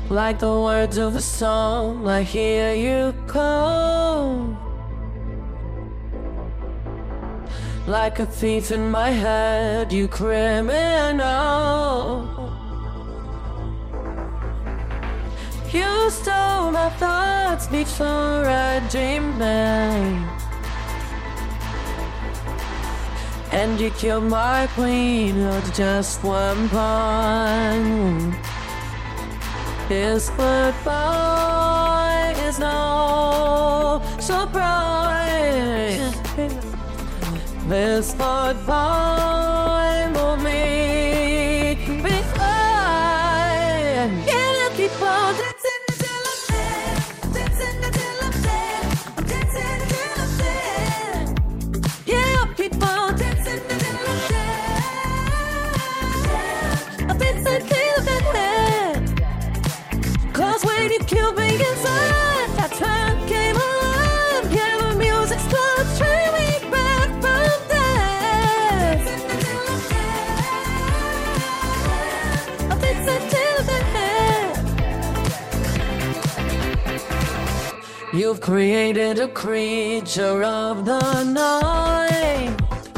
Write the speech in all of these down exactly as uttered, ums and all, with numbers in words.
Like the words of a song, I hear you call. Like a thief in my head, you criminal. You stole my thoughts before I dreamed them, and you killed my queen with just one punch. This goodbye is no surprise. This goodbye will make me fine. Can I keep on dancing until I'm dead? Dancing until I'm dead. I'm dancing until I'm dead. Yeah, I'll keep on dancing until I'm dead. I'm dancing till I'm dead. Cause when you killed me inside, that's when I came alive. Yeah, the music starts straight me back from death. I'm dancing till I'm dead. You've created a creature of the night.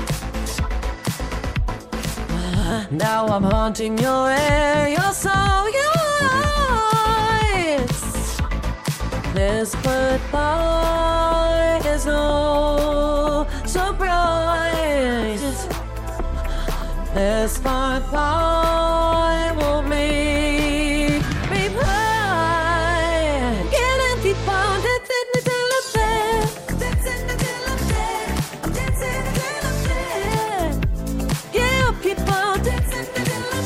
Now I'm haunting your air, your soul, your eyes. This goodbye is no surprise. This goodbye will make me blind. Can I keep on dancing until I'm dead? Dancing until I'm dead. I'm dancing until I'm dead. Yeah, I'll keep on dancing until I'm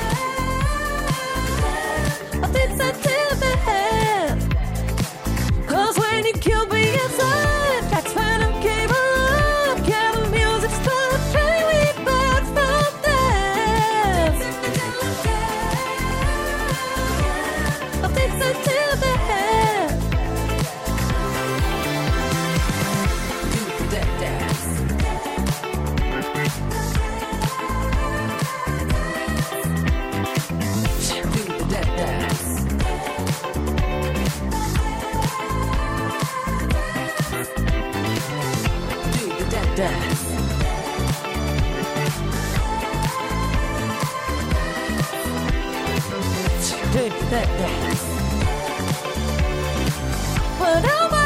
dead. I'm dancing till I'm dead. Cause when you killed me inside, that's when I came alive. Yeah, the music starts straight me back from death. I'm dancing till I'm dead. Do that dance. Do that dance. Do that dance. Do that dance. But I'm